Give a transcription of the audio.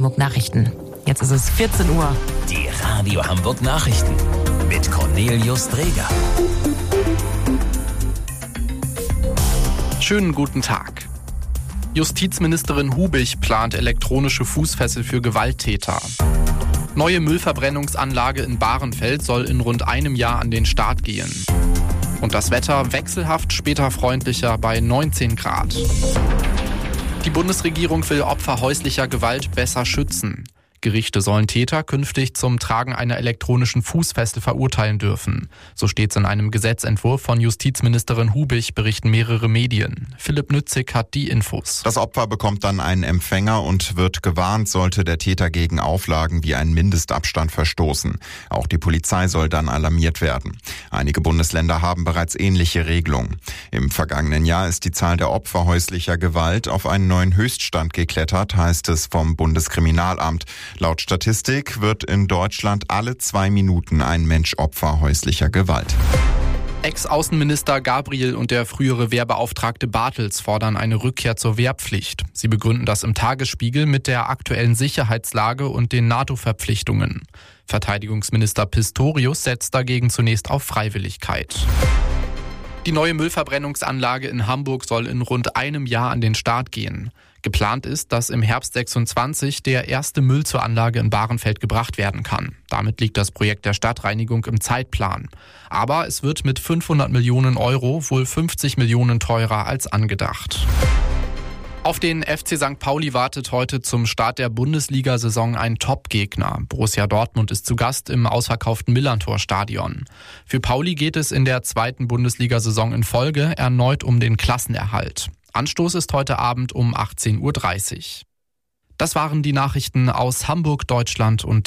Hamburg Nachrichten. Jetzt ist es 14 Uhr. Die Radio Hamburg Nachrichten mit Cornelius Dreger. Schönen guten Tag. Justizministerin Hubich plant elektronische Fußfessel für Gewalttäter. Neue Müllverbrennungsanlage in Bahrenfeld soll in rund einem Jahr an den Start gehen. Und das Wetter wechselhaft, später freundlicher bei 19 Grad. Die Bundesregierung will Opfer häuslicher Gewalt besser schützen. Gerichte sollen Täter künftig zum Tragen einer elektronischen Fußfessel verurteilen dürfen. So steht es in einem Gesetzentwurf von Justizministerin Hubich, berichten mehrere Medien. Philipp Nützig hat die Infos. Das Opfer bekommt dann einen Empfänger und wird gewarnt, sollte der Täter gegen Auflagen wie einen Mindestabstand verstoßen. Auch die Polizei soll dann alarmiert werden. Einige Bundesländer haben bereits ähnliche Regelungen. Im vergangenen Jahr ist die Zahl der Opfer häuslicher Gewalt auf einen neuen Höchststand geklettert, heißt es vom Bundeskriminalamt. Laut Statistik wird in Deutschland alle 2 Minuten ein Mensch Opfer häuslicher Gewalt. Ex-Außenminister Gabriel und der frühere Wehrbeauftragte Bartels fordern eine Rückkehr zur Wehrpflicht. Sie begründen das im Tagesspiegel mit der aktuellen Sicherheitslage und den NATO-Verpflichtungen. Verteidigungsminister Pistorius setzt dagegen zunächst auf Freiwilligkeit. Die neue Müllverbrennungsanlage in Hamburg soll in rund einem Jahr an den Start gehen. Geplant ist, dass im Herbst 26 der erste Müll zur Anlage in Bahrenfeld gebracht werden kann. Damit liegt das Projekt der Stadtreinigung im Zeitplan. Aber es wird mit 500 Millionen Euro wohl 50 Millionen teurer als angedacht. Auf den FC St. Pauli wartet heute zum Start der Bundesliga-Saison ein Top-Gegner. Borussia Dortmund ist zu Gast im ausverkauften Millerntor-Stadion. Für Pauli geht es in der 2. Bundesliga-Saison in Folge erneut um den Klassenerhalt. Anstoß ist heute Abend um 18:30 Uhr. Das waren die Nachrichten aus Hamburg, Deutschland und